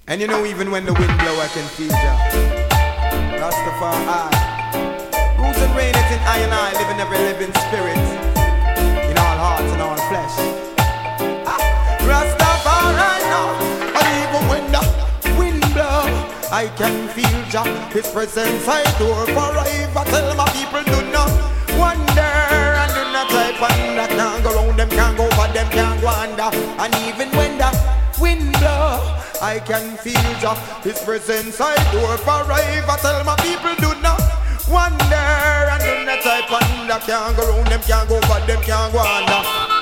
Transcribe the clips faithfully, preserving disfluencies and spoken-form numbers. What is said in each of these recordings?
And you know, even when the wind blow, I can feel ya. Rastafari, rules and reign it in I and I, live in every living spirit, in all hearts and all flesh. Ah, Rastafari now, and even when the wind blow, I can feel ya. His presence I adore forever. Tell my people do not wonder and do not type under. Can't go round them, can't go over them, can't go under. And even when the wind blow, I can feel ya. His presence I adore forever. Tell my people do not wonder and do not type under. Can't go round them, can't go over them, can't go under.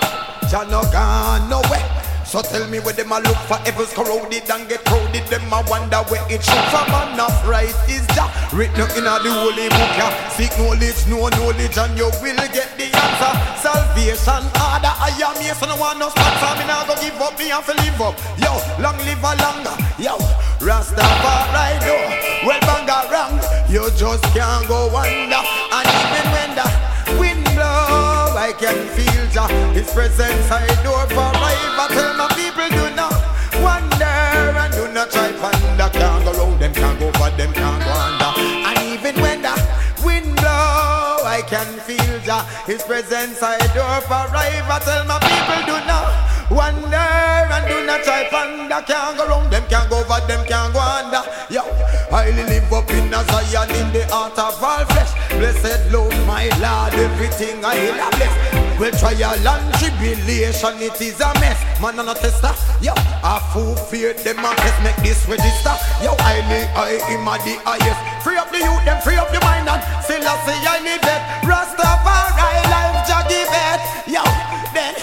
Jah no gone nowhere. So tell me where them a look for evils corroded and get crowded. Them a wonder where it should from enough right is Jah. Written in a the holy book ya. Seek knowledge, no knowledge and you will get the answer. Salvation order I am here, so no one no sponsor. Me nah go give up, me have to live up. Yo, long live a longer. Yo, Rastafari do well banga wrong. You just can't go under. And even when the wind blow, I can feel Jah. His presence I adore forever. Tell my people do not wonder and do not try ponder. Can't go round them, can't go over them, can't go under. And even when the wind blow, I can feel Jah. His presence I adore forever. Tell my people do not wonder and do not try ponder. Can't go round them, can't go over them, can't go under. Yo, I live up in a Zion in the heart of all flesh. Blessed Lord, my Lord, everything I hear bless. Well, trial and tribulation, it is a mess. Man, I'm not tester. Yo, I full fear them and test make this register. Yo, I live, I am the highest. Free up the youth, them free up the mind and still I say I live it. Rastafari, life, Jah give it. Yo, then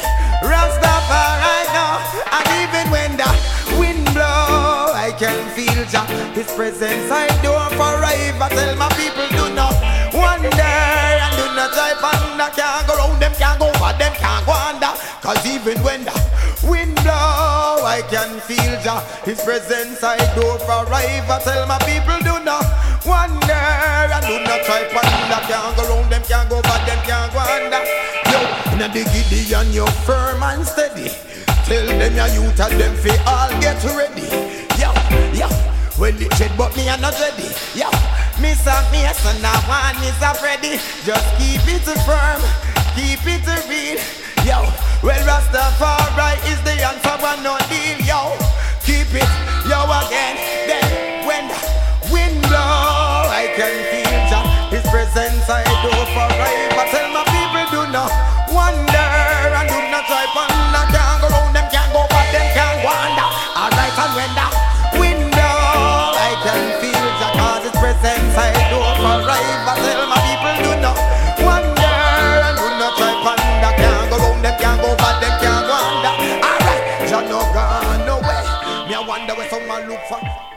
Rastafari now. And even when the wind blow, I can feel Jah. His presence I adore forever. Tell my people do not wonder and do not try ponder. Can't go round them, can't go over them, can't go under. Cause even when the wind blow, I can feel Jah. His presence I adore forever. Tell my people do not wonder and do not try ponder. Can't go round them, can't go over them, can't go under. Yo, in the Gideon you're firm and steady. Tell them your youth and them fi all get ready. Yo, yo, well it said but me are not ready. Yo, Miss and Miss and now one is a Freddy. Just keep it firm, keep it real. Yo, well Rastafari is the answer and no deal. Yo, keep it, yo again. Then when the wind blow, I can feel Jah. His presence I do forever. Tell my people do not wonder and do not try ponder. Can't go round them, can't go back them, can't go under. Alright, and when the wind blow, I can feel Jah. Cause His presence I do forever. Tell my people do not wonder and do not try ponder. Can't go round them, can't go back them, can't go under. Alright, Jah no gone away. Me I wonder where someone look for.